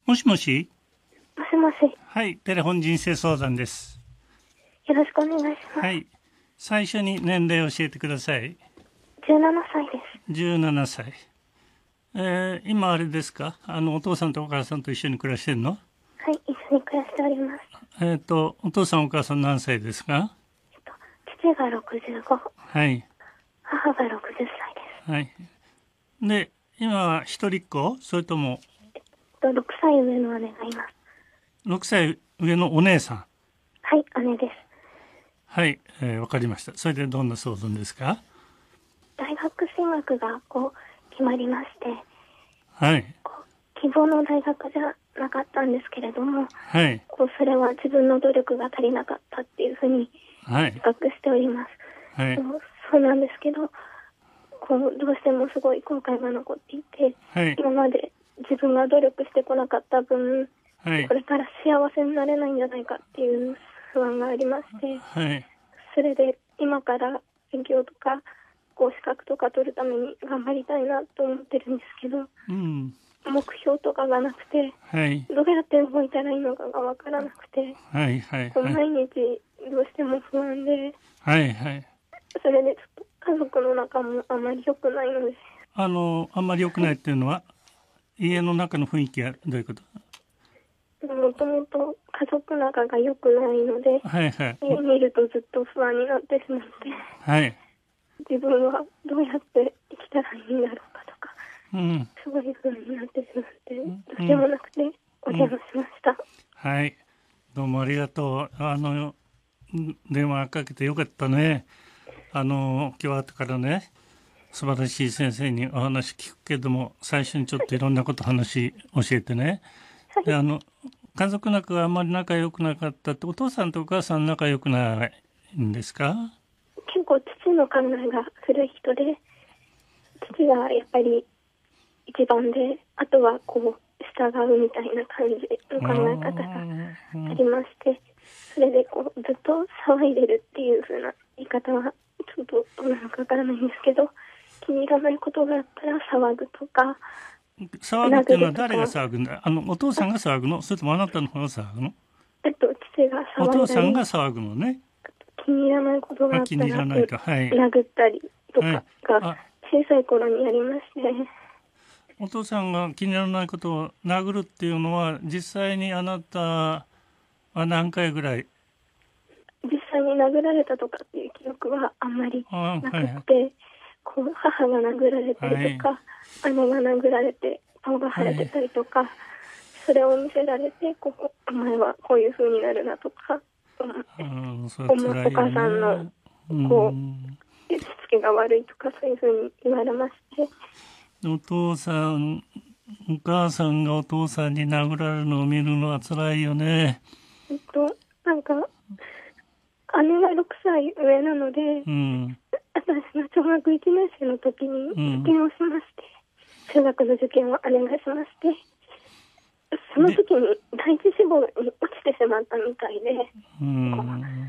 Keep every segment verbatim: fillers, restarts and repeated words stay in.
もしもし。 もしもし。 はい、テレフォン人生相談です。 よろしくお願いします。 はい、最初に年齢を教えてください。 じゅうななさいです。 じゅうななさい。えー、今あれですか、あのお父さんとお母さんと一緒に暮らしてるの？ はい、一緒に暮らしております。 えっとお父さんお母さん何歳ですか？ えっと、父がろくじゅうご、 はい。 母がろくじゅっさいです。 はい。で、今は一人っ子？それともえっと、ろくさい上の姉がいます。 ろくさい上のお姉さん？ はい、姉です。 はい、えー、わかりました。それでどんな相談ですか？ 大学進学がこう決まりまして、 はい。 こう希望の大学じゃなかったんですけれども、 はい。 こうそれは自分の努力が足りなかったっていうふうにはい。 自覚しております。 はい。 そうそうなんですけど、こうどうしてもすごい後悔が残っていて、 はい。 今まで自分が努力してこなかった分、 はい。 これから幸せになれないんじゃないかっていう不安がありまして、 はい。 それで今から勉強とかこう資格とか取るために頑張りたいなと思ってるんですけど、 うん。 目標とかがなくて、 はい。 どうやって動いたらいいのかがわからなくて、 はいはいはい。 こう毎日どうしても不安で、 はいはい。 それでちょっと家族の中もあまり良くないので、 あの、あんまり良くないっていうのは、家の中の雰囲気はどういうこと？ もともと家族仲が良くないので、 はいはい。 家にいるとずっと不安になってしまって、 はい。 自分はどうやって生きたらいいんだろうかとか、 うん。 すごい不安になってしまって、どうしようもなくてお電話しました。 はい。どうもありがとう。あの、電話かけてよかったね。あの、今日は後からね、素晴らしい先生にお話聞くけども、最初にちょっといろんなこと話教えてね。で、あの、家族仲があんまり仲良くなかったって、お父さんとお母さん仲良くないんですか？ 結構父の考えが古い人で、父がやっぱり一番で、あとはこう従うみたいな感じの考え方がありまして、それでこうずっと騒いでるっていう風な言い方はちょっとどうなのかわからないんですけど、気に入らないことがあったら騒ぐとか。 騒ぐっていうのは誰が騒ぐんだ？あの、お父さんが騒ぐの？それともあなたの方が騒ぐの？ えっと、父が騒いだり、 お父さんが騒ぐのね。 気に入らないことがあった気に入ららないと、はい、 殴ったりとかがはい小さい頃にやりまして、 お父さんが気に入らないことを殴るっていうのは、実際にあなたは何回ぐらい？ 実際に殴られたとかっていう記憶はあんまりなくて、 はいはい、 こう母が殴られたりとか、はい、姉が殴られて顔が腫れてたりとか、はい、それを見せられて、こうお前はこういう風になるなとか、うん、それ辛いよね。お母さんのこうしつけが悪いとかそういう風に言われまして、 お父さんお母さんがお父さんに殴られるのを見るのは辛いよね。 えっとなんか姉がろくさい上なので、うん、私が小学いちねん生の時に受験をしまして、うん、中学の受験を姉がしまして、その時に第一志望に落ちてしまったみたいで、うん、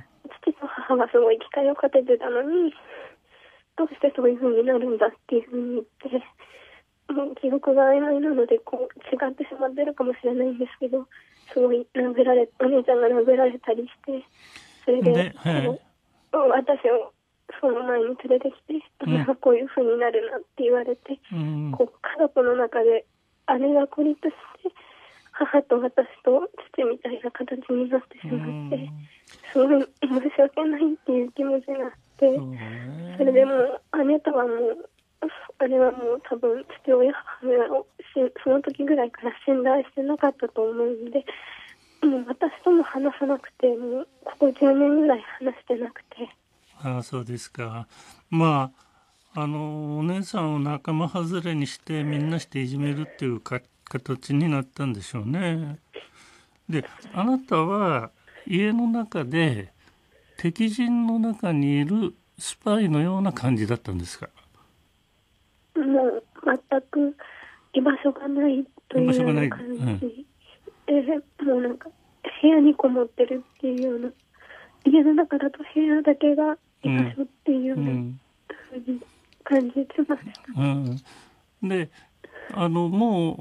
父と母がすごい期待をかけてたのに、どうしてそういう風になるんだっていう風に言って、もう記憶が曖昧なのでこう違ってしまってるかもしれないんですけど、すごい殴られ、お姉ちゃんが殴られたりして、それで、で、はい、私をその前に連れてきて、うん、こういう風になるなって言われて、うん、こう家族の中で姉が孤立して、母と私と父みたいな形になってしまって、うん、すごい申し訳ないっていう気持ちがあって、そ, それでもう姉とはもう、あれはもう多分父親母親をその時ぐらいから信頼してなかったと思うんで、もう私とも話さなくて、もうここじゅうねんぐらい話してなくて。 ああ、そうですか。まああのお姉さんを仲間外れにしてみんなしていじめるっていうか形になったんでしょうね。で、あなたは家の中で敵陣の中にいるスパイのような感じだったんですか？ もう全く居場所がないというような感じ、うん、えもうなんか部屋にこもってるっていうような、家の中だと部屋だけが居場所っていうような風に感じてました、 うんうん、で、あのも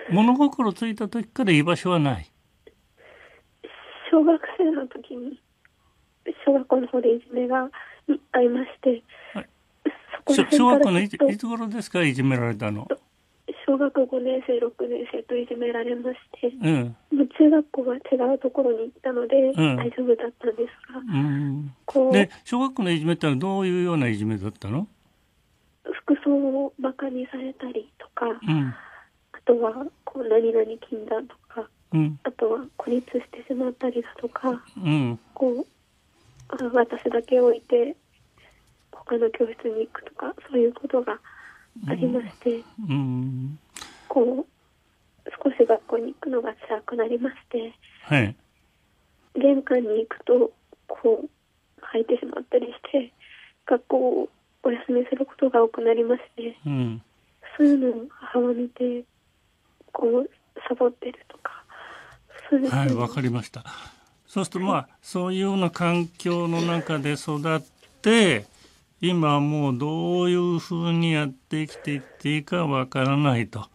物心ついた時から居場所はない？ 小学生の時に小学校の方でいじめがありまして、 はい、そこ小学校のいついつ頃ですか、いじめられたの？ 小学ごねん生ろくねん生といじめられまして、 うん、 もう中学校は違うところに行ったので、うん、大丈夫だったんですが、 うん、こうで小学校のいじめってのはどういうようないじめだったの？ 服装をバカにされたりとか、 うん、 あとはこう何々金だとか、うん、あとは孤立してしまったりだとか、うん、こうあ私だけ置いて他の教室に行くとか、そういうことがありまして、うんうん、こう少し学校に行くのが辛くなりまして、はい、玄関に行くとこう吐いてしまったりして学校をお休みすることが多くなりまして、うん、そういうのを母は見てこうサボってるとか、そうですね。 はい、わかりました。そうするとまあ、はい、そういうような環境の中で育って今もうどういうふうにやって生きていっていいかわからないと、はい、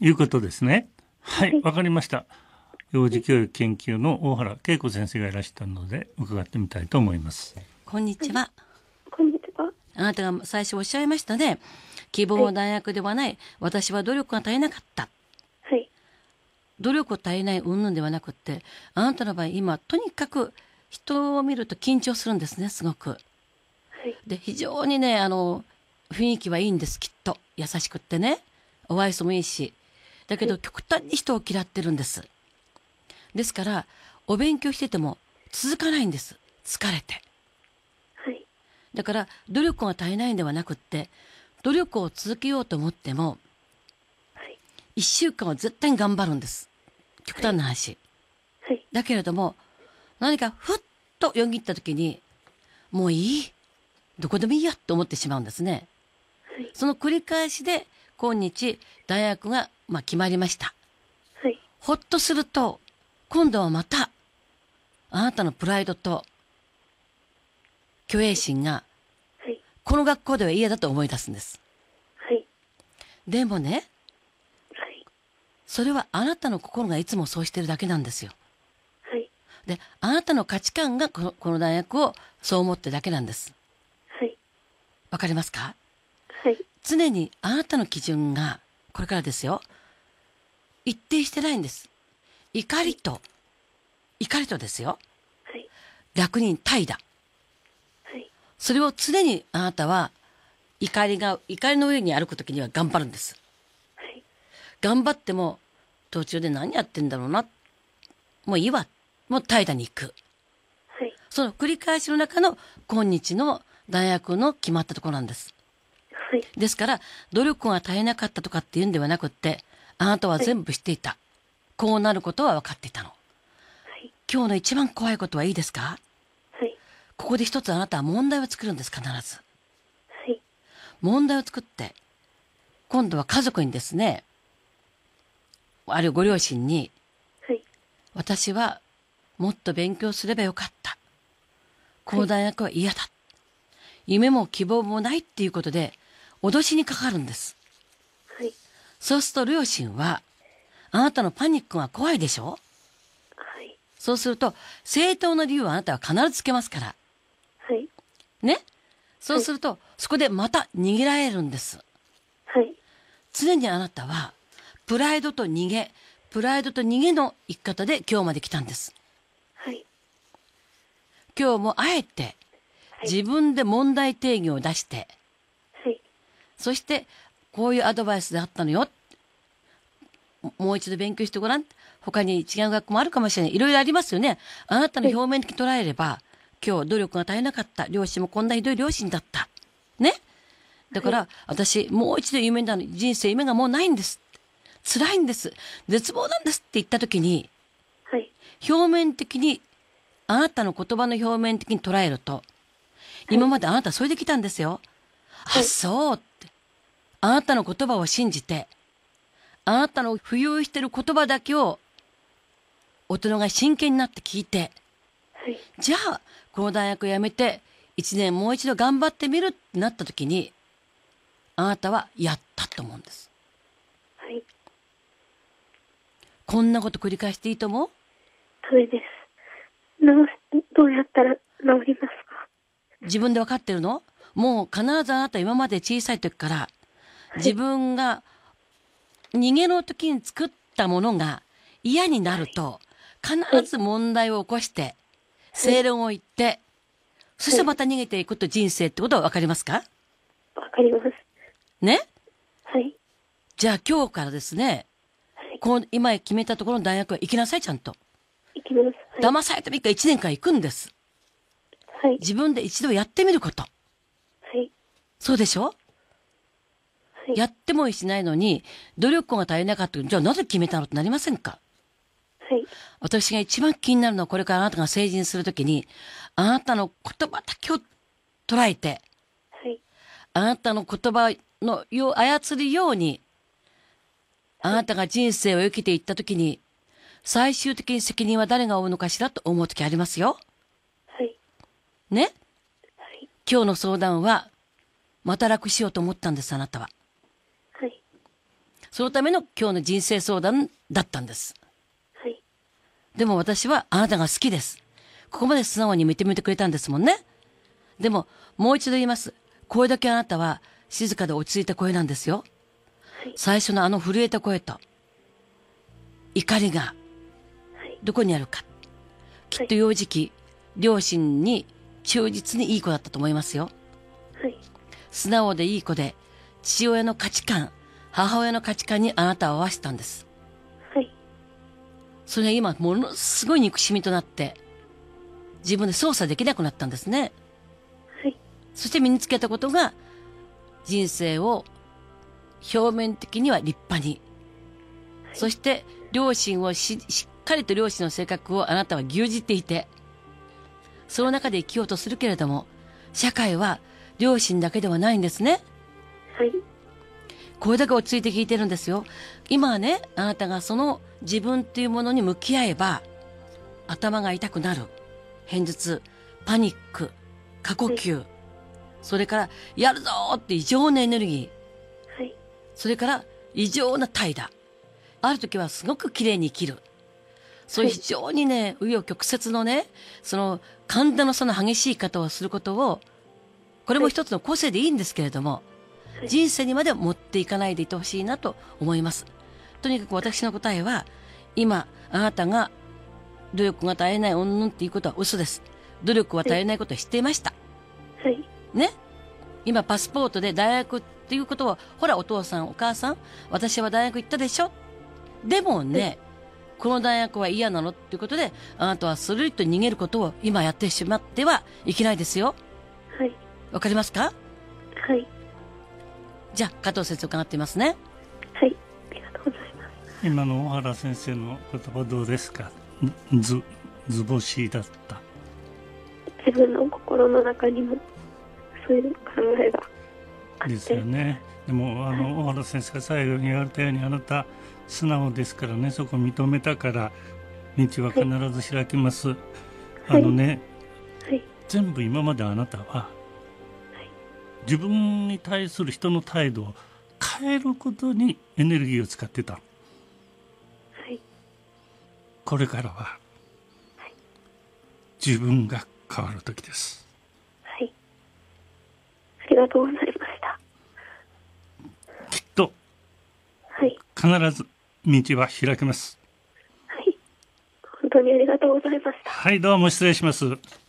いうことですね。はい、わかりました。幼児教育研究の大原恵子先生がいらしたので伺ってみたいと思います。 こんにちは。はい、 こんにちは。 あなたが最初おっしゃいましたね。希望の大学ではない、はい、私は努力が足りなかった。 はい。 努力を足りない云々ではなくって、あなたの場合今とにかく人を見ると緊張するんですね、すごく。で非常にねあの雰囲気はいいんです、きっと優しくってね、お愛想もいいし、だけど極端に人を嫌ってるんです。ですからお勉強してても続かないんです、疲れて。 はい、 だから努力が足りないんではなくって、努力を続けようと思っても、はい、いっしゅうかんは絶対に頑張るんです、極端な話。 はいはい、 だけれども何かふっとよぎった時にもういい、どこでもいいやと思ってしまうんですね。はい、その繰り返しで今日大学が、まあ、決まりました。 はい、 ほっとすると今度はまたあなたのプライドと虚栄心が、はい、この学校では嫌だと思い出すんです。 はい、 でもね、 はい、 それはあなたの心がいつもそうしてるだけなんですよ。 はい、 であなたの価値観がこの、この大学をそう思ってるだけなんです。わかりますか？ はい。 常にあなたの基準がこれからですよ、一定してないんです。怒りと、はい、怒りとですよ、はい、楽に怠惰、はい、それを常にあなたは怒りが怒りの上に歩くときには頑張るんです、はい、頑張っても途中で何やってんだろうな、もういいわ、もう怠惰に行く、はい、その繰り返しの中の今日の大学の決まったところなんです、はい、ですから努力が足りなかったとかっていうんではなくって、あなたは全部知っていた、はい、こうなることは分かっていたの、はい、今日の一番怖いことはいいですか？はい、ここで一つあなたは問題を作るんです、必ず、はい、問題を作って今度は家族にですね、あるいはご両親に、はい、私はもっと勉強すればよかった、この大学は嫌だ、はい、夢も希望もないっていうことで脅しにかかるんです、はい、そうすると両親はあなたのパニックが怖いでしょ、はい、そうすると正当な理由はあなたは必ずつけますから、はい、ね、そうすると、はい、そこでまた逃げられるんです、はい、常にあなたはプライドと逃げプライドと逃げの生き方で今日まで来たんです、はい、今日もあえて自分で問題定義を出して、はい、そしてこういうアドバイスであったのよ、もう一度勉強してごらん、他に違う学校もあるかもしれない、いろいろありますよね。あなたの表面的に捉えれば、はい、今日努力が足りなかった、両親もこんなひどい両親だったね、だから、はい、私もう一度夢なの、人生夢がもうないんです、辛いんです、絶望なんですって言った時に、はい、表面的にあなたの言葉の表面的に捉えると、今まであなたはそれで来たんですよ。はい、あ、そうって。あなたの言葉を信じて、あなたの浮遊している言葉だけを大人が真剣になって聞いて、はい、じゃあこの大学を辞めて一年もう一度頑張ってみるってなった時に、あなたはやったと思うんです。はい、 こんなこと繰り返していいと思う？ それです。直し、どうやったら治りますか？ 自分で分かってるの？もう必ずあなた今まで小さい時から、はい、自分が逃げの時に作ったものが嫌になると、必ず問題を起こして、はい、正論を言って、はい、そしてまた逃げていくと人生ってことは分かりますか？ 分かります。 ね？ はい。 じゃあ今日からですね、はい、こう今決めたところの大学は行きなさい、ちゃんと。 行きます。はい、 騙されてもいいからいちねんかん行くんです。 はい。 自分で一度やってみること。 はい。 そうでしょ？ はい、 やってもしないのに、努力が足りなかった。じゃあなぜ決めたのってなりませんか？ はい。 私が一番気になるのは、これからあなたが成人するときに、あなたの言葉だけを捉えて、 はい、 あなたの言葉のよう操るように、あなたが人生を生きていったときに、最終的に責任は誰が負うのかしらと思うときありますよ。 はい。 ね？ はい。 今日の相談は、また楽しようと思ったんです、あなたは。 はい。 そのための今日の人生相談だったんです。 はい。 でも私はあなたが好きです。ここまで素直に認めてくれたんですもんね。でも、もう一度言います。声だけあなたは静かで落ち着いた声なんですよ。はい、最初のあの震えた声と、怒りが、どこにあるか。はい、きっと幼児期、両親に忠実にいい子だったと思いますよ。 はい、 素直でいい子で、父親の価値観、母親の価値観にあなたを合わせたんです。 はい。 それが今、ものすごい憎しみとなって、自分で操作できなくなったんですね。 はい。そして身につけたことが、人生を表面的には立派に、はい、そして両親をし、しっかりと両親の性格をあなたは牛耳っていて、その中で生きようとするけれども、社会は両親だけではないんですね。 はい。 これだけ落ち着いて聞いてるんですよ。今はね、あなたがその自分っていうものに向き合えば、頭が痛くなる。偏頭痛、パニック、過呼吸、はい、それからやるぞーって異常なエネルギー、はい、それから異常な怠惰、ある時はすごく綺麗に生きる、そういう非常にね、紆余曲折のね、その寒暖の差の激しい方をすることを、これも一つの個性でいいんですけれども、はい、人生にまで持っていかないでいてほしいなと思います。とにかく私の答えは、今あなたが努力が絶えないうんぬんっていうことは嘘です。努力は絶えないことは知っていました。 はい。 ね。今パスポートで大学っていうことは、ほらお父さんお母さん、私は大学行ったでしょ。でもね、はい、この大学は嫌なのっていうことで、あなたはスルリと逃げることを今やってしまってはいけないですよ。 はい。 わかりますか？ はい。 じゃあ、加藤先生伺っていますね。 はい。ありがとうございます。 今の小原先生の言葉どうですか？ず、図星だった。 自分の心の中にもそういう考えがあって。 ですよね。でもあの、はい、小原先生が最後に言われたように、あなた素直ですからね、そこ認めたから道は必ず開きます。はい、あのね、 はい、 全部今まであなたは、はい、自分に対する人の態度を変えることにエネルギーを使ってた。これからは、はい、自分が変わる時です。 はい。ありがとうございました。 きっと、 はい、 必ず道は開けます。 はい。本当にありがとうございました。 はい、どうも失礼します。